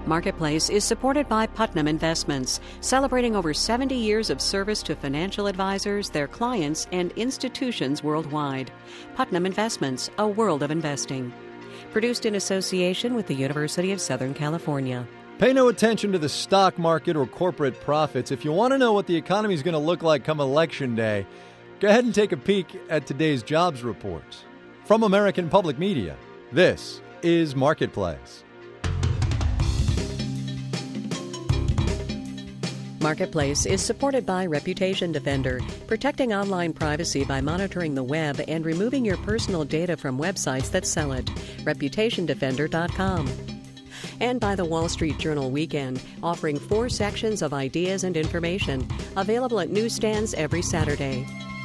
Marketplace is supported by Putnam Investments, celebrating over 70 years of service to financial advisors, their clients, and institutions worldwide. Putnam Investments, a world of investing. Produced in association with the University of Southern California. Pay no attention to the stock market or corporate profits. If you want to know what the economy is going to look like come Election Day, go ahead and take a peek at today's jobs reports. From American Public Media, this is Marketplace. Marketplace is supported by Reputation Defender, protecting online privacy by monitoring the web and removing your personal data from websites that sell it. ReputationDefender.com. And by the Wall Street Journal Weekend, offering 4 sections of ideas and information, available at newsstands every Saturday.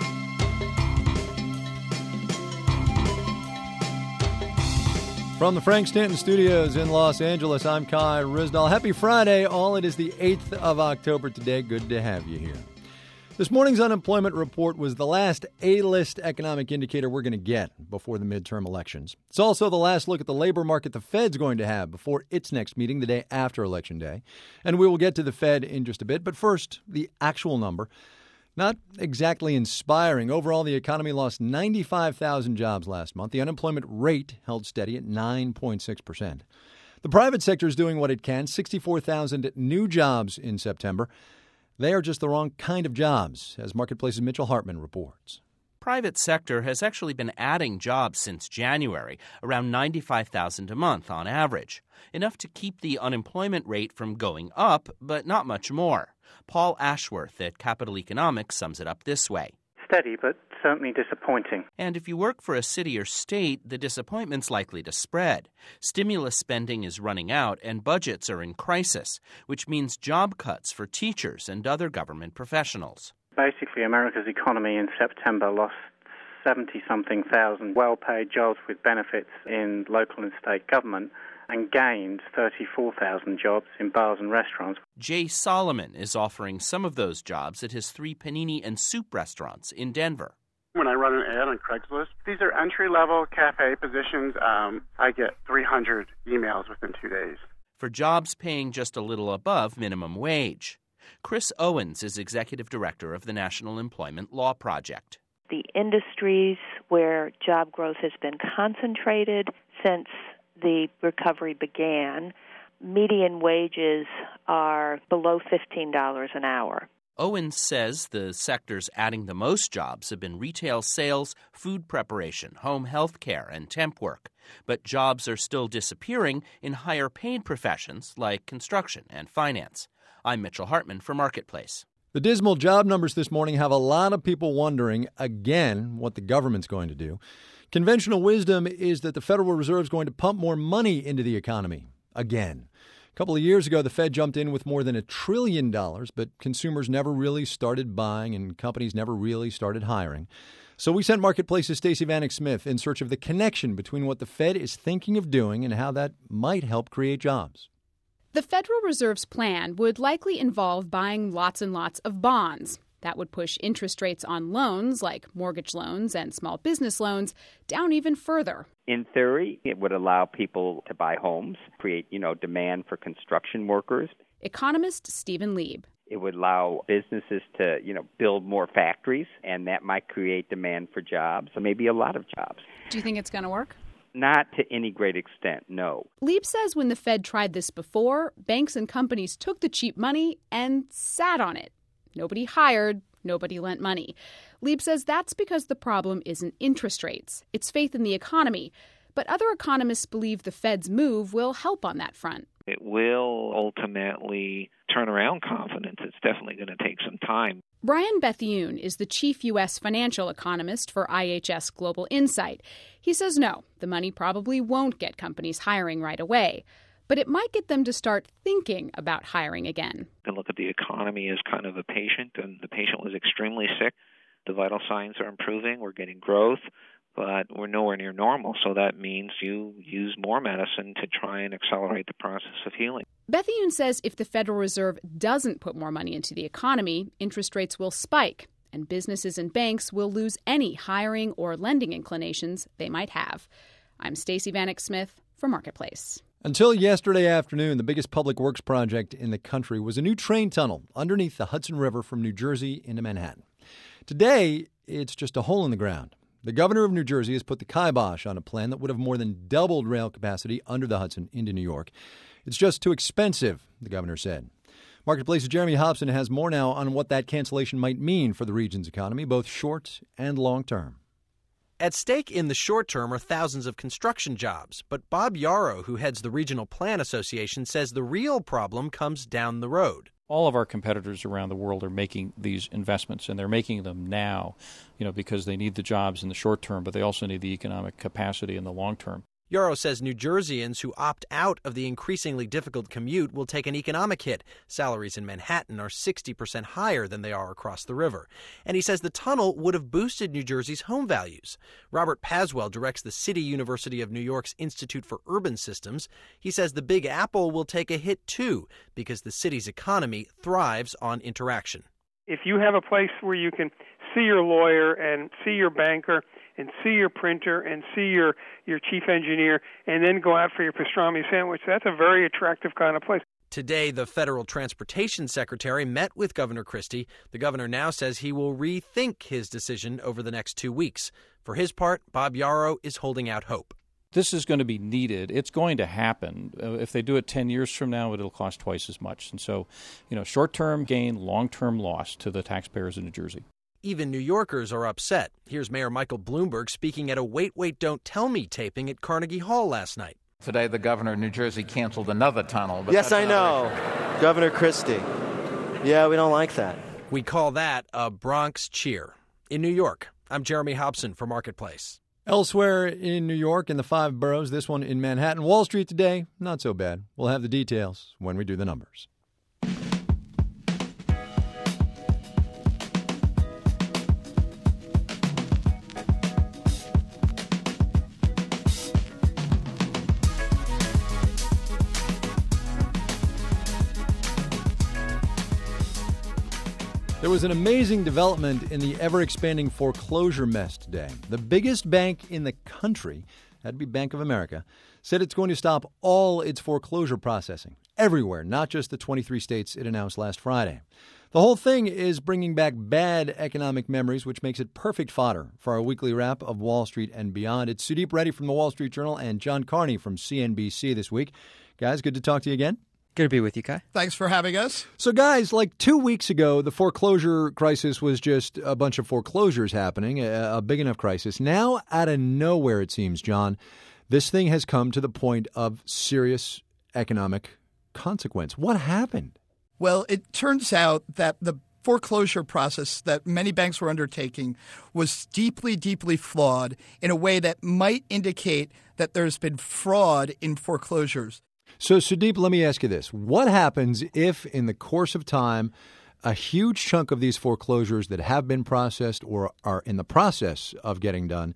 From the Frank Stanton Studios in Los Angeles, I'm Kai Ryssdal. Happy Friday, all. It is the 8th of October today. Good to have you here. This morning's unemployment report was the last A-list economic indicator we're going to get before the midterm elections. It's also the last look at the labor market the Fed's going to have before its next meeting the day after Election Day. And we will get to the Fed in just a bit. But first, the actual number. Not exactly inspiring. Overall, the economy lost 95,000 jobs last month. The unemployment rate held steady at 9.6%. The private sector is doing what it can, 64,000 new jobs in September. They are just the wrong kind of jobs, as Marketplace's Mitchell Hartman reports. Private sector has actually been adding jobs since January, around 95,000 a month on average. Enough to keep the unemployment rate from going up, but not much more. Paul Ashworth at Capital Economics sums it up this way. Steady, but certainly disappointing. And if you work for a city or state, the disappointment's likely to spread. Stimulus spending is running out and budgets are in crisis, which means job cuts for teachers and other government professionals. Basically, America's economy in September lost 70-something thousand well-paid jobs with benefits in local and state government and gained 34,000 jobs in bars and restaurants. Jay Solomon is offering some of those jobs at his 3 panini and soup restaurants in Denver. When I run an ad on Craigslist, these are entry-level cafe positions. I get 300 emails within 2 days. For jobs paying just a little above minimum wage. Chris Owens is executive director of the National Employment Law Project. The industries where job growth has been concentrated since the recovery began, median wages are below $15 an hour. Owens says the sectors adding the most jobs have been retail sales, food preparation, home health care, and temp work. But jobs are still disappearing in higher-paid professions like construction and finance. I'm Mitchell Hartman for Marketplace. The dismal job numbers this morning have a lot of people wondering, again, what the government's going to do. Conventional wisdom is that the Federal Reserve is going to pump more money into the economy again. A couple of years ago, the Fed jumped in with more than $1 trillion, but consumers never really started buying and companies never really started hiring. So we sent Marketplace's Stacey Vanek Smith in search of the connection between what the Fed is thinking of doing and how that might help create jobs. The Federal Reserve's plan would likely involve buying lots and lots of bonds. That would push interest rates on loans, like mortgage loans and small business loans, down even further. In theory, it would allow people to buy homes, create, demand for construction workers. Economist Stephen Lieb. It would allow businesses to, build more factories, and that might create demand for jobs, or maybe a lot of jobs. Do you think it's going to work? Not to any great extent, no. Lieb says when the Fed tried this before, banks and companies took the cheap money and sat on it. Nobody hired, nobody lent money. Lieb says that's because the problem isn't interest rates. It's faith in the economy. But other economists believe the Fed's move will help on that front. It will ultimately turn around confidence. It's definitely going to take some time. Brian Bethune is the chief U.S. financial economist for IHS Global Insight. He says no, the money probably won't get companies hiring right away. But it might get them to start thinking about hiring again. And look at the economy as kind of a patient, and the patient was extremely sick. The vital signs are improving. We're getting growth, but we're nowhere near normal. So that means you use more medicine to try and accelerate the process of healing. Bethune says if the Federal Reserve doesn't put more money into the economy, interest rates will spike, and businesses and banks will lose any hiring or lending inclinations they might have. I'm Stacey Vanek Smith for Marketplace. Until yesterday afternoon, the biggest public works project in the country was a new train tunnel underneath the Hudson River from New Jersey into Manhattan. Today, it's just a hole in the ground. The governor of New Jersey has put the kibosh on a plan that would have more than doubled rail capacity under the Hudson into New York. It's just too expensive, the governor said. Marketplace's Jeremy Hobson has more now on what that cancellation might mean for the region's economy, both short and long term. At stake in the short term are thousands of construction jobs, but Bob Yarrow, who heads the Regional Plan Association, says the real problem comes down the road. All of our competitors around the world are making these investments, and they're making them now, because they need the jobs in the short term, but they also need the economic capacity in the long term. Yarrow says New Jerseyans who opt out of the increasingly difficult commute will take an economic hit. Salaries in Manhattan are 60% higher than they are across the river. And he says the tunnel would have boosted New Jersey's home values. Robert Paswell directs the City University of New York's Institute for Urban Systems. He says the Big Apple will take a hit, too, because the city's economy thrives on interaction. If you have a place where you can see your lawyer and see your banker and see your printer and see your chief engineer and then go out for your pastrami sandwich, that's a very attractive kind of place. Today, the federal transportation secretary met with Governor Christie. The governor now says he will rethink his decision over the next 2 weeks. For his part, Bob Yarrow is holding out hope. This is going to be needed. It's going to happen. If they do it 10 years from now, it'll cost twice as much. And so, short-term gain, long-term loss to the taxpayers in New Jersey. Even New Yorkers are upset. Here's Mayor Michael Bloomberg speaking at a Wait, Wait, Don't Tell Me taping at Carnegie Hall last night. Today, the governor of New Jersey canceled another tunnel. But yes, I know. Governor Christie. Yeah, we don't like that. We call that a Bronx cheer. In New York, I'm Jeremy Hobson for Marketplace. Elsewhere in New York, in the 5 boroughs, this one in Manhattan, Wall Street today, not so bad. We'll have the details when we do the numbers. There was an amazing development in the ever-expanding foreclosure mess today. The biggest bank in the country, that'd be Bank of America, said it's going to stop all its foreclosure processing everywhere, not just the 23 states it announced last Friday. The whole thing is bringing back bad economic memories, which makes it perfect fodder for our weekly wrap of Wall Street and beyond. It's Sudeep Reddy from the Wall Street Journal and John Carney from CNBC this week. Guys, good to talk to you again. Good to be with you, Kai. Thanks for having us. So, guys, like 2 weeks ago, the foreclosure crisis was just a bunch of foreclosures happening, a big enough crisis. Now, out of nowhere, it seems, John, this thing has come to the point of serious economic consequence. What happened? Well, it turns out that the foreclosure process that many banks were undertaking was deeply, deeply flawed in a way that might indicate that there's been fraud in foreclosures. So, Sudeep, let me ask you this. What happens if, in the course of time, a huge chunk of these foreclosures that have been processed or are in the process of getting done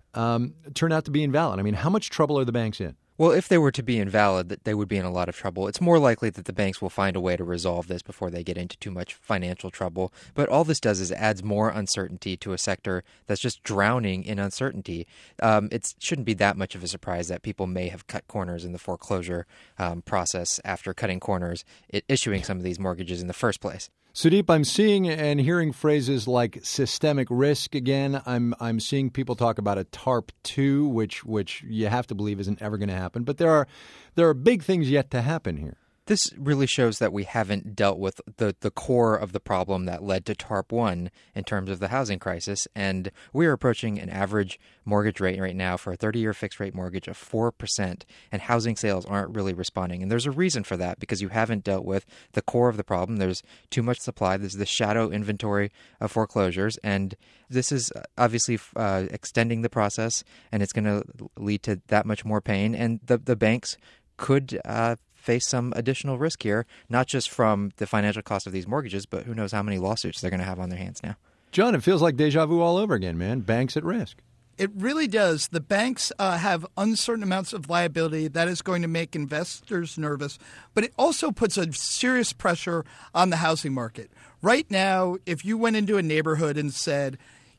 turn out to be invalid? I mean, how much trouble are the banks in? Well, if they were to be invalid, they would be in a lot of trouble. It's more likely that the banks will find a way to resolve this before they get into too much financial trouble. But all this does is adds more uncertainty to a sector that's just drowning in uncertainty. It shouldn't be that much of a surprise that people may have cut corners in the foreclosure process after cutting corners, issuing some of these mortgages in the first place. Sudeep, I'm seeing and hearing phrases like systemic risk again. I'm seeing people talk about a TARP 2, which you have to believe isn't ever going to happen. But there are big things yet to happen here. This really shows that we haven't dealt with the core of the problem that led to TARP 1 in terms of the housing crisis. And we are approaching an average mortgage rate right now for a 30-year fixed-rate mortgage of 4%, and housing sales aren't really responding. And there's a reason for that, because you haven't dealt with the core of the problem. There's too much supply. There's the shadow inventory of foreclosures, and this is obviously extending the process, and it's going to lead to that much more pain. And the banks could face some additional risk here, not just from the financial cost of these mortgages, but who knows how many lawsuits they're going to have on their hands now. John, it feels like deja vu all over again, man. Banks at risk. It really does. The banks have uncertain amounts of liability. That is going to make investors nervous. But it also puts a serious pressure on the housing market. Right now, if you went into a neighborhood and said,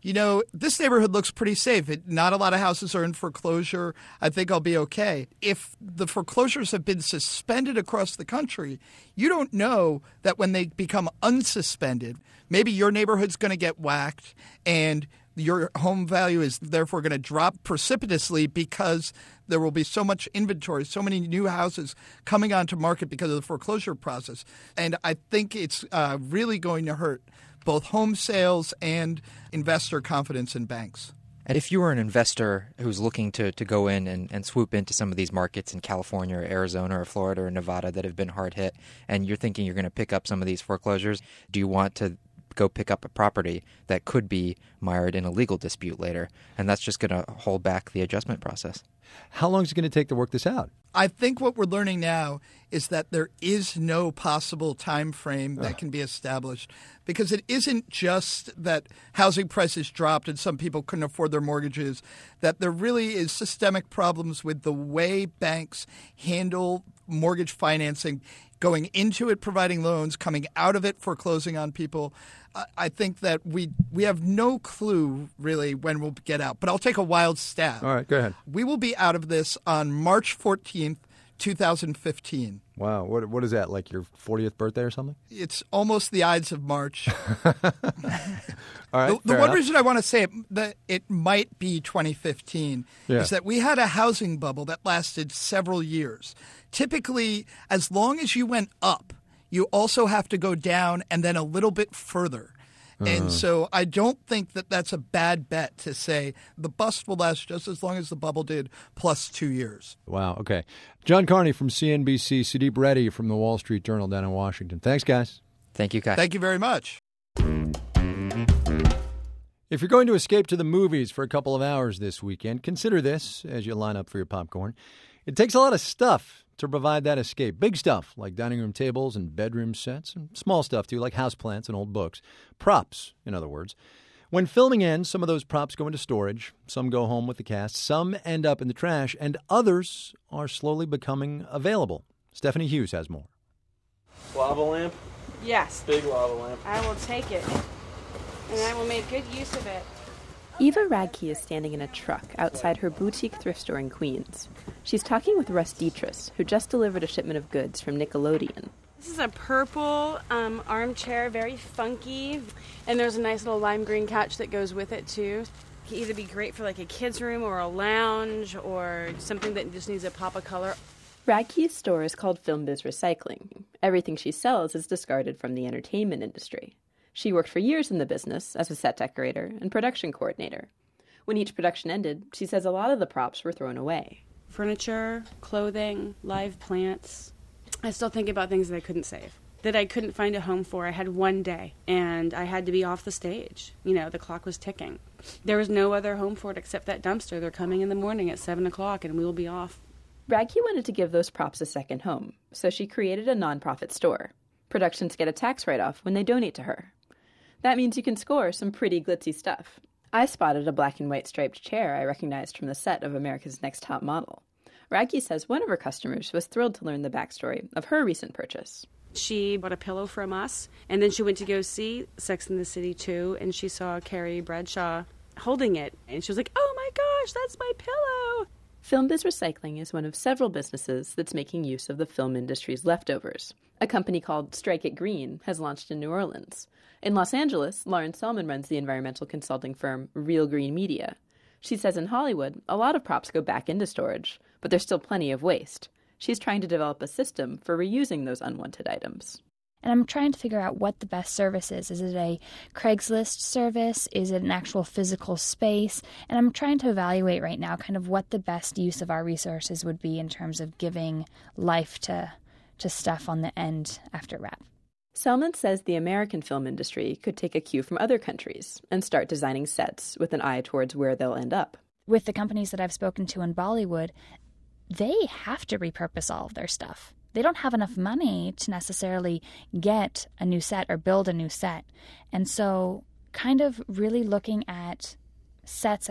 this neighborhood looks pretty safe. Not a lot of houses are in foreclosure. I think I'll be okay. If the foreclosures have been suspended across the country, you don't know that when they become unsuspended, maybe your neighborhood's going to get whacked and your home value is therefore going to drop precipitously because there will be so much inventory, so many new houses coming onto market because of the foreclosure process. And I think it's really going to hurt both home sales and investor confidence in banks. And if you were an investor who's looking to go in and swoop into some of these markets in California or Arizona or Florida or Nevada that have been hard hit, and you're thinking you're going to pick up some of these foreclosures, do you want to go pick up a property that could be mired in a legal dispute later? And that's just going to hold back the adjustment process. How long is it going to take to work this out? I think what we're learning now is that there is no possible time frame that can be established, because it isn't just that housing prices dropped and some people couldn't afford their mortgages, that there really is systemic problems with the way banks handle mortgage financing, going into it providing loans, coming out of it foreclosing on people. I think that we have no clue really when we'll get out. But I'll take a wild stab. All right, go ahead. We will be out of this on March 14th, 2015. Wow. What is that, like your 40th birthday or something? It's almost the Ides of March. All right. The one reason I want to say that it might be 2015 is that we had a housing bubble that lasted several years. Typically, as long as you went up, you also have to go down and then a little bit further. And so I don't think that that's a bad bet to say the bust will last just as long as the bubble did, plus 2 years. Wow. Okay. John Carney from CNBC, Sudeep Reddy from the Wall Street Journal down in Washington. Thanks, guys. Thank you, Kai. Thank you very much. If you're going to escape to the movies for a couple of hours this weekend, consider this as you line up for your popcorn. It takes a lot of stuff to provide that escape. Big stuff like dining room tables and bedroom sets, and small stuff too like houseplants and old books. Props, in other words. When filming ends, some of those props go into storage, some go home with the cast, some end up in the trash, and others are slowly becoming available. Stephanie Hughes has more. Lava lamp? Yes. Big lava lamp. I will take it, and I will make good use of it. Eva Radke is standing in a truck outside her boutique thrift store in Queens. She's talking with Russ Dietrich, who just delivered a shipment of goods from Nickelodeon. This is a purple armchair, very funky, and there's a nice little lime green couch that goes with it, too. It can either be great for like a kid's room or a lounge or something that just needs a pop of color. Radke's store is called FilmBiz Recycling. Everything she sells is discarded from the entertainment industry. She worked for years in the business as a set decorator and production coordinator. When each production ended, she says a lot of the props were thrown away. Furniture, clothing, live plants. I still think about things that I couldn't save, that I couldn't find a home for. I had one day, and I had to be off the stage. The clock was ticking. There was no other home for it except that dumpster. They're coming in the morning at 7 o'clock, and we will be off. Radke wanted to give those props a second home, so she created a nonprofit store. Productions get a tax write-off when they donate to her. That means you can score some pretty glitzy stuff. I spotted a black and white striped chair I recognized from the set of America's Next Top Model. Radke says one of her customers was thrilled to learn the backstory of her recent purchase. She bought a pillow from us, and then she went to go see Sex and the City 2, and she saw Carrie Bradshaw holding it, and she was like, oh my gosh, that's my pillow! FilmBiz Recycling is one of several businesses that's making use of the film industry's leftovers. A company called Strike It Green has launched in New Orleans. In Los Angeles, Lauren Selman runs the environmental consulting firm Real Green Media. She says in Hollywood, a lot of props go back into storage, but there's still plenty of waste. She's trying to develop a system for reusing those unwanted items. And I'm trying to figure out what the best service is. Is it a Craigslist service? Is it an actual physical space? And I'm trying to evaluate right now kind of what the best use of our resources would be in terms of giving life to stuff on the end after wrap. Selman says the American film industry could take a cue from other countries and start designing sets with an eye towards where they'll end up. With the companies that I've spoken to in Bollywood, they have to repurpose all of their stuff. They don't have enough money to necessarily get a new set or build a new set. And so kind of really looking at sets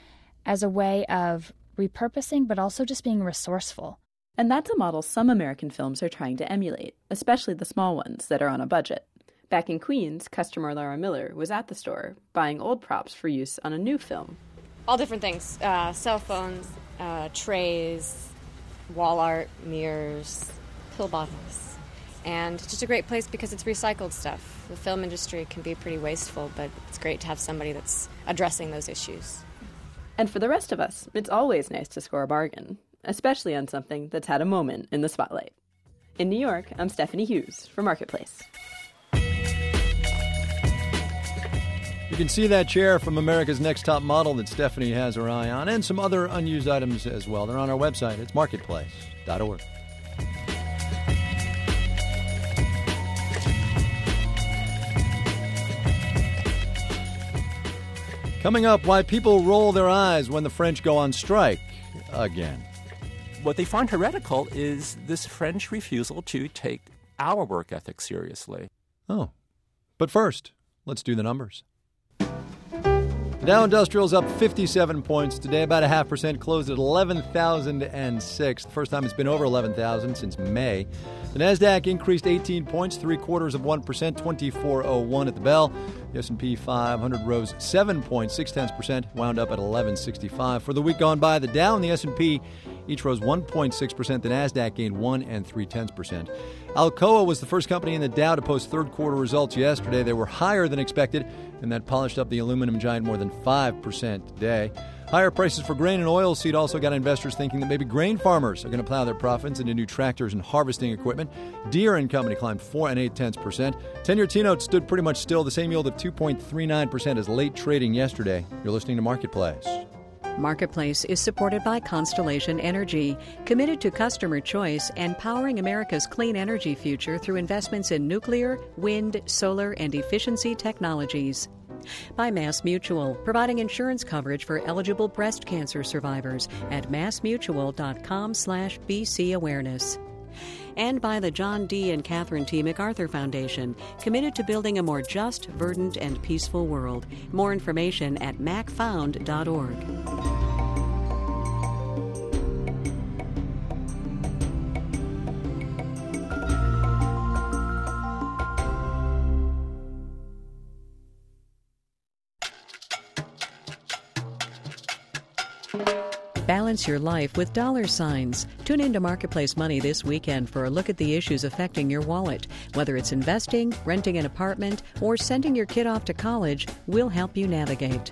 as a way of repurposing, but also just being resourceful. And that's a model some American films are trying to emulate, especially the small ones that are on a budget. Back in Queens, customer Laura Miller was at the store buying old props for use on a new film. All different things. Cell phones, trays, wall art, mirrors, pill bottles. And it's just a great place because it's recycled stuff. The film industry can be pretty wasteful, but it's great to have somebody that's addressing those issues. And for the rest of us, it's always nice to score a bargain, especially on something that's had a moment in the spotlight. In New York, I'm Stephanie Hughes for Marketplace. You can see that chair from America's Next Top Model that Stephanie has her eye on, and some other unused items as well. They're on our website. It's marketplace.org. Coming up, why people roll their eyes when the French go on strike again. What they find heretical is this French refusal to take our work ethic seriously. Oh. But first, let's do the numbers. The Dow Industrial's up 57 points today, about 0.5%, closed at 11,006. The first time it's been over 11,000 since May. The Nasdaq increased 18 points, 0.75%, 2401 at the bell. The S&P 500 rose 7.6%, wound up at 1165. For the week gone by, the Dow and the S&P each rose 1.6%. The Nasdaq gained 1.3%. Alcoa was the first company in the Dow to post third-quarter results yesterday. They were higher than expected, and that polished up the aluminum giant more than 5% today. Higher prices for grain and oilseed also got investors thinking that maybe grain farmers are going to plow their profits into new tractors and harvesting equipment. Deere & Company climbed 4.8%. 10-year T-note stood pretty much still, the same yield of 2.39% as late trading yesterday. You're listening to Marketplace. Marketplace is supported by Constellation Energy, committed to customer choice and powering America's clean energy future through investments in nuclear, wind, solar, and efficiency technologies. By MassMutual, providing insurance coverage for eligible breast cancer survivors at massmutual.com/BC Awareness. And by the John D. and Catherine T. MacArthur Foundation, committed to building a more just, verdant, and peaceful world. More information at macfound.org. Balance your life with dollar signs. Tune into Marketplace Money this weekend for a look at the issues affecting your wallet. Whether it's investing, renting an apartment, or sending your kid off to college, we'll help you navigate.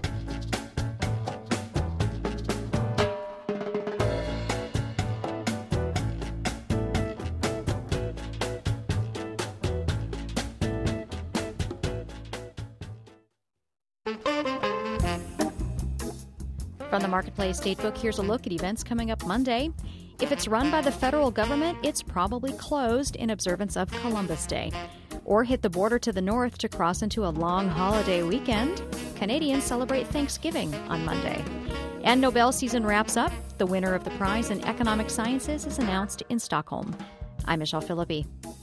From the Marketplace Datebook, here's a look at events coming up Monday. If it's run by the federal government, it's probably closed in observance of Columbus Day. Or hit the border to the north to cross into a long holiday weekend. Canadians celebrate Thanksgiving on Monday. And Nobel season wraps up. The winner of the prize in economic sciences is announced in Stockholm. I'm Michelle Philippi.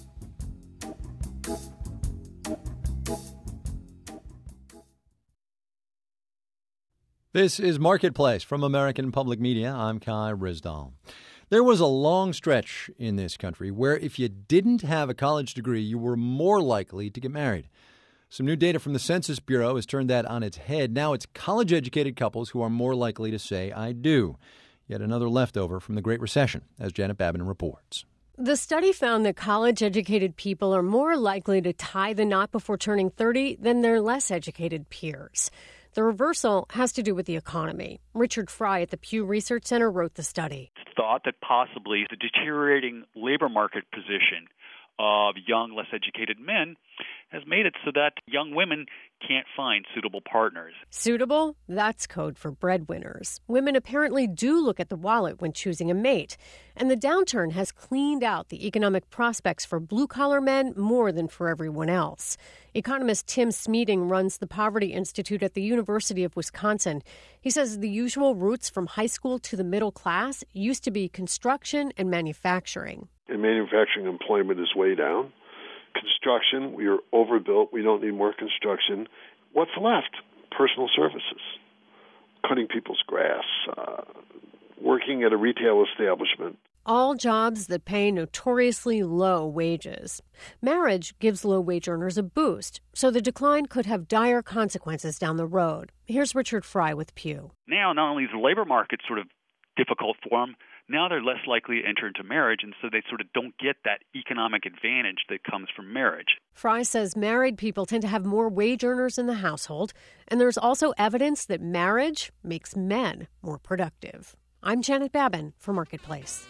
This is Marketplace from American Public Media. I'm Kai Ryssdal. There was a long stretch in this country where if you didn't have a college degree, you were more likely to get married. Some new data from the Census Bureau has turned that on its head. Now it's college-educated couples who are more likely to say, I do. Yet another leftover from the Great Recession, as Janet Babin reports. The study found that college-educated people are more likely to tie the knot before turning 30 than their less educated peers. The reversal has to do with the economy. Richard Fry at the Pew Research Center wrote the study. It's thought that possibly the deteriorating labor market position of young, less educated men has made it so that young women can't find suitable partners. Suitable? That's code for breadwinners. Women apparently do look at the wallet when choosing a mate. And the downturn has cleaned out the economic prospects for blue-collar men more than for everyone else. Economist Tim Smeating runs the Poverty Institute at the University of Wisconsin. He says the usual routes from high school to the middle class used to be construction and manufacturing. In manufacturing, employment is way down. Construction, we are overbuilt. We don't need more construction. What's left? Personal services, cutting people's grass, working at a retail establishment. all jobs that pay notoriously low wages. Marriage gives low-wage earners a boost, so the decline could have dire consequences down the road. Here's Richard Fry with Pew. Now, not only is the labor market sort of difficult for them, now they're less likely to enter into marriage, and so they sort of don't get that economic advantage that comes from marriage. Fry says married people tend to have more wage earners in the household, and there's also evidence that marriage makes men more productive. I'm Janet Babin for Marketplace.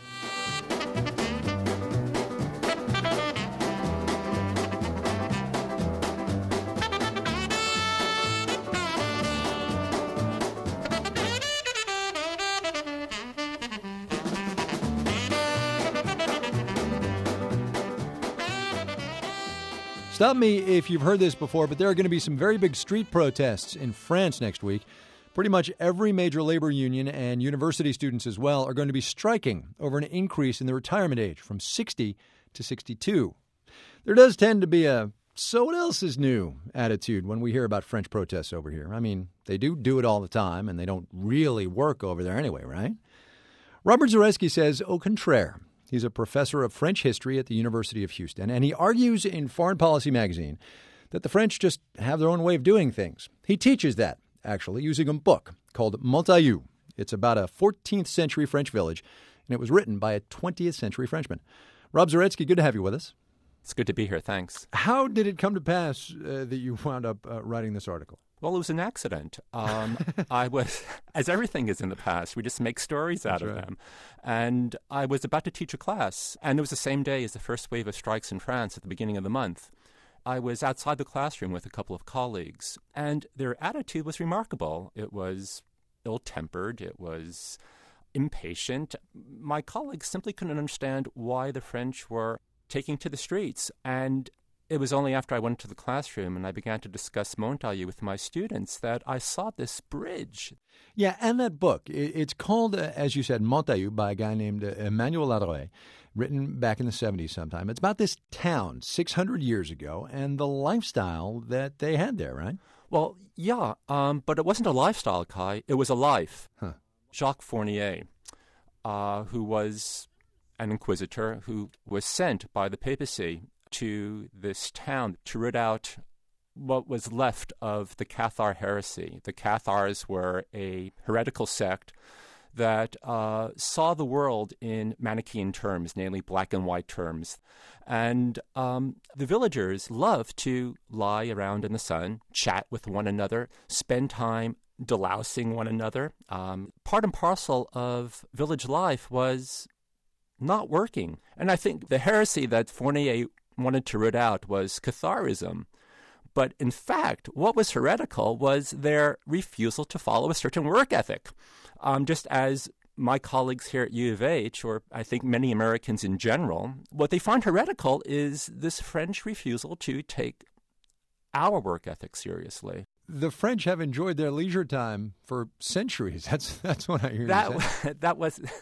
Stop me if you've heard this before, but there are going to be some very big street protests in France next week. Pretty much every major labor union and university students as well are going to be striking over an increase in the retirement age from 60 to 62. There does tend to be a so what else is new attitude when we hear about French protests over here. I mean, they do it all the time, and they don't really work over there anyway, right? Robert Zaretsky says au contraire. He's a professor of French history at the University of Houston, and he argues in Foreign Policy magazine that the French just have their own way of doing things. He teaches that, actually, using a book called Montaillou. It's about a 14th century French village, and it was written by a 20th century Frenchman. Rob Zaretsky, good to have you with us. It's good to be here. Thanks. How did it come to pass that you wound up writing this article? Well, it was an accident. I was, as everything is in the past, we just make stories out of them. And I was about to teach a class, and it was the same day as the first wave of strikes in France at the beginning of the month. I was outside the classroom with a couple of colleagues, and their attitude was remarkable. It was ill-tempered. It was impatient. My colleagues simply couldn't understand why the French were taking to the streets. And it was only after I went to the classroom and I began to discuss Montaillou with my students that I saw this bridge. Yeah, and that book, it's called, as you said, Montaillou by a guy named Emmanuel Ladurée, written back in the 70s sometime. It's about this town 600 years ago and the lifestyle that they had there, right? Well, yeah, but it wasn't a lifestyle, Kai. It was a life. Huh. Jacques Fournier, who was an inquisitor who was sent by the papacy to this town to root out what was left of the Cathar heresy. The Cathars were a heretical sect that saw the world in Manichaean terms, namely black and white terms. And the villagers loved to lie around in the sun, chat with one another, spend time delousing one another. Part and parcel of village life was not working. And I think the heresy that Fournier wanted to root out was Catharism. But in fact, what was heretical was their refusal to follow a certain work ethic. Just as my colleagues here at U of H, or I think many Americans in general, what they find heretical is this French refusal to take our work ethic seriously. The French have enjoyed their leisure time for centuries. That's what I hear you say. That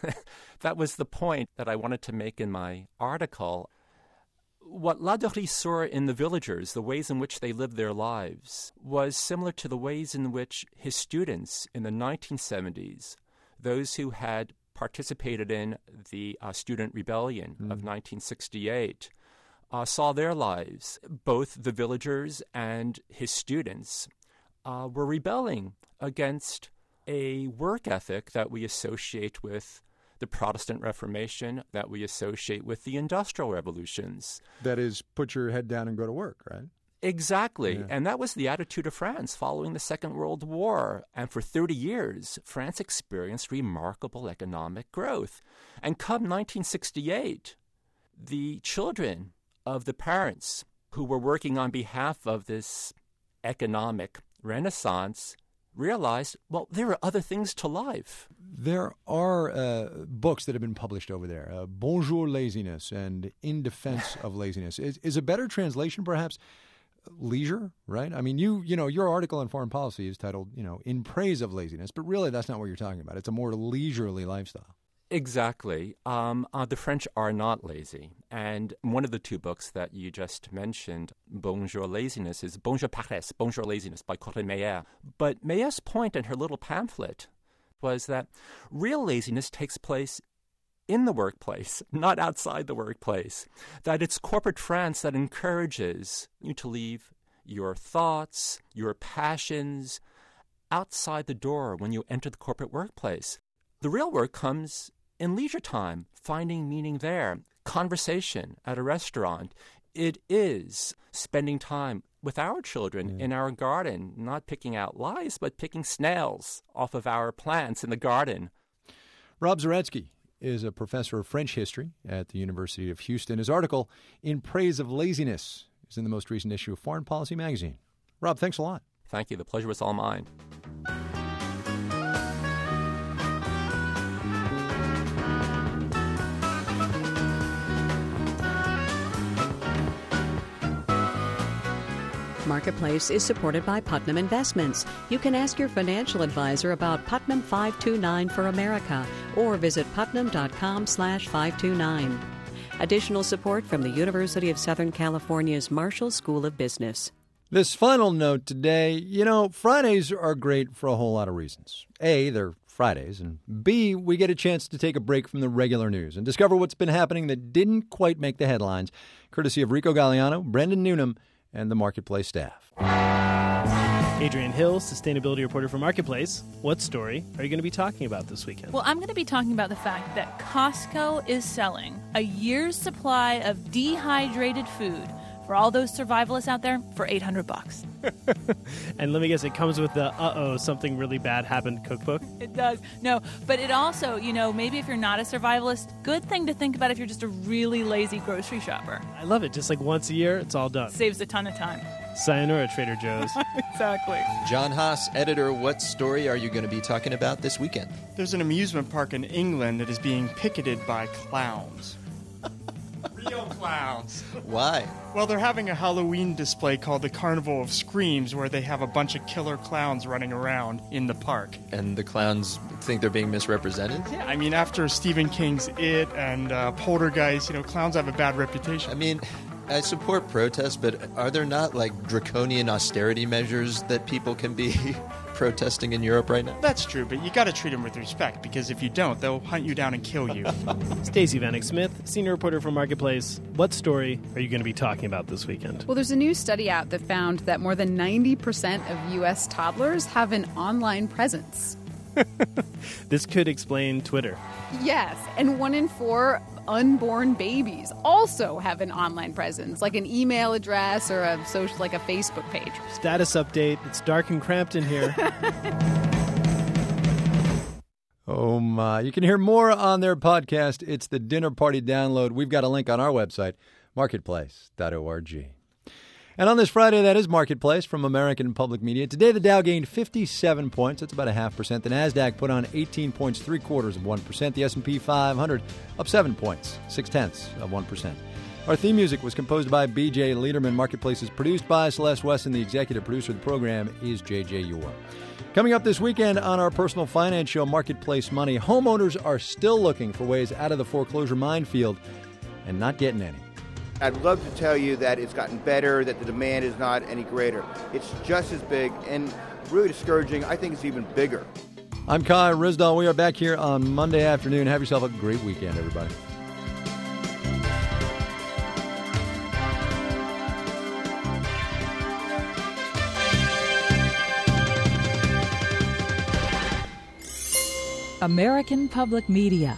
was the point that I wanted to make in my article. What Ladurée saw in the villagers, the ways in which they lived their lives, was similar to the ways in which his students in the 1970s, those who had participated in the student rebellion of 1968, saw their lives. Both the villagers and his students were rebelling against a work ethic that we associate with the Protestant Reformation, that we associate with the Industrial Revolutions. That is, put your head down and go to work, right? Exactly. Yeah. And that was the attitude of France following the Second World War. And for 30 years, France experienced remarkable economic growth. And come 1968, the children of the parents who were working on behalf of this economic renaissance realized, well, there are other things to life. There are books that have been published over there, Bonjour Laziness and In Defense of Laziness. Is a better translation perhaps leisure, right? I mean, you know, your article on foreign policy is titled, In Praise of Laziness, but really that's not what you're talking about. It's a more leisurely lifestyle. Exactly. The French are not lazy. And one of the two books that you just mentioned, Bonjour Laziness, is Bonjour Paresse, Bonjour Laziness by Corinne Meyer. But Meyer's point in her little pamphlet was that real laziness takes place in the workplace, not outside the workplace. That it's corporate France that encourages you to leave your thoughts, your passions outside the door when you enter the corporate workplace. The real work comes in leisure time, finding meaning there. Conversation at a restaurant. It is spending time with our children in our garden, not picking out lice, but picking snails off of our plants in the garden. Rob Zaretsky is a professor of French history at the University of Houston. His article, In Praise of Laziness, is in the most recent issue of Foreign Policy magazine. Rob, thanks a lot. Thank you. The pleasure was all mine. Marketplace is supported by Putnam Investments. You can ask your financial advisor about Putnam 529 for America or visit putnam.com/529. Additional support from the University of Southern California's Marshall School of Business. This final note today, Fridays are great for a whole lot of reasons. A, they're Fridays, and B, we get a chance to take a break from the regular news and discover what's been happening that didn't quite make the headlines, courtesy of Rico Galliano, Brendan Newnham, and the Marketplace staff. Adrienne Hill, sustainability reporter for Marketplace. What story are you going to be talking about this weekend? Well, I'm going to be talking about the fact that Costco is selling a year's supply of dehydrated food for all those survivalists out there for $800. And let me guess, it comes with the something really bad happened cookbook? It does. No, but it also, maybe if you're not a survivalist, good thing to think about if you're just a really lazy grocery shopper. I love it. Just like once a year, it's all done. Saves a ton of time. Sayonara, Trader Joe's. Exactly. John Haas, editor, what story are you going to be talking about this weekend? There's an amusement park in England that is being picketed by clowns. Real clowns. Why? Well, they're having a Halloween display called the Carnival of Screams, where they have a bunch of killer clowns running around in the park. And the clowns think they're being misrepresented? Yeah, I mean, after Stephen King's It and Poltergeist, clowns have a bad reputation. I mean, I support protests, but are there not, draconian austerity measures that people can be protesting in Europe right now? That's true, but you got to treat them with respect, because if you don't, they'll hunt you down and kill you. Stacey Vanek Smith, senior reporter for Marketplace. What story are you going to be talking about this weekend? Well, there's a new study out that found that more than 90% of U.S. toddlers have an online presence. This could explain Twitter. Yes, and 1 in 4 unborn babies also have an online presence, like an email address or a Facebook page. Status update. It's dark and cramped in here. Oh, my. You can hear more on their podcast. It's the Dinner Party Download. We've got a link on our website, marketplace.org. And on this Friday, that is Marketplace from American Public Media. Today, the Dow gained 57 points. That's about 0.5%. The NASDAQ put on 18 points, 0.75%. The S&P 500 up 7 points, 0.6%. Our theme music was composed by B.J. Lederman. Marketplace is produced by Celeste Weston. The executive producer of the program is J.J. Yor. Coming up this weekend on our personal finance show, Marketplace Money, homeowners are still looking for ways out of the foreclosure minefield and not getting any. I'd love to tell you that it's gotten better, that the demand is not any greater. It's just as big and really discouraging. I think it's even bigger. I'm Kai Ryssdal. We are back here on Monday afternoon. Have yourself a great weekend, everybody. American Public Media.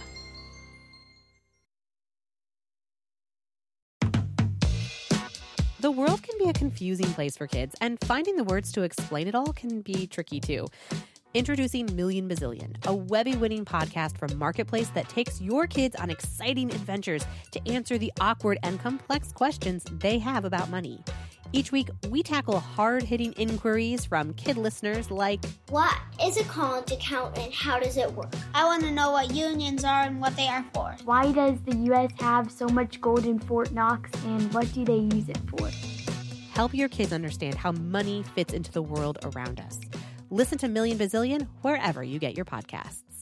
The world can be a confusing place for kids, and finding the words to explain it all can be tricky too. Introducing Million Bazillion, a Webby-winning podcast from Marketplace that takes your kids on exciting adventures to answer the awkward and complex questions they have about money. Each week, we tackle hard-hitting inquiries from kid listeners like, what is a college account and how does it work? I want to know what unions are and what they are for. Why does the U.S. have so much gold in Fort Knox and what do they use it for? Help your kids understand how money fits into the world around us. Listen to Million Bazillion wherever you get your podcasts.